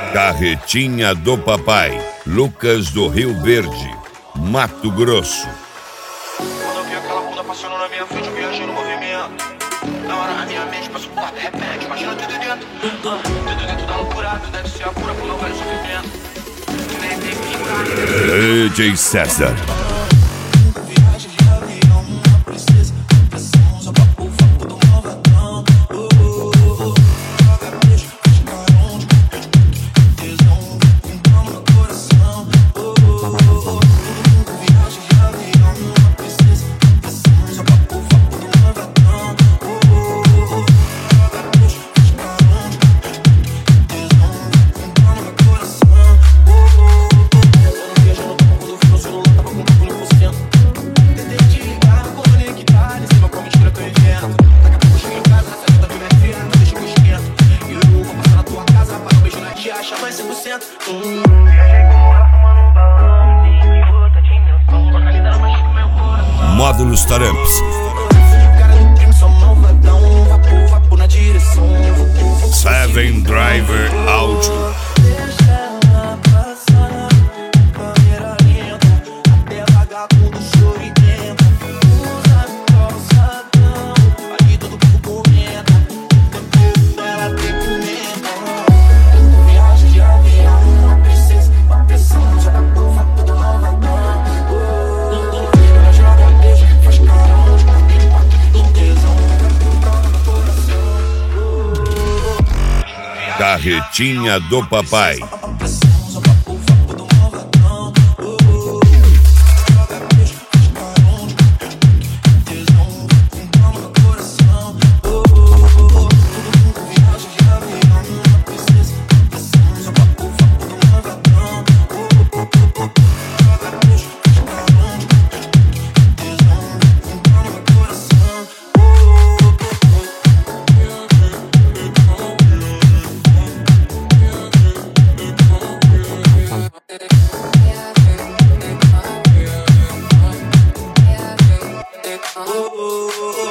Carretinha do Papai, Lucas do Rio Verde, Mato Grosso. Quando eu vi aquela bunda passando na minha frente, eu viajei no movimento. Na hora a minha mente passou por de repente, imagina tudo dentro. Tudo dentro da loucura, tu deve ser a cura pro meu velho sofrimento. Nem tem que chorar. DJ César. Módulos Taramps. Seven Driver Audio. Carretinha do Papai.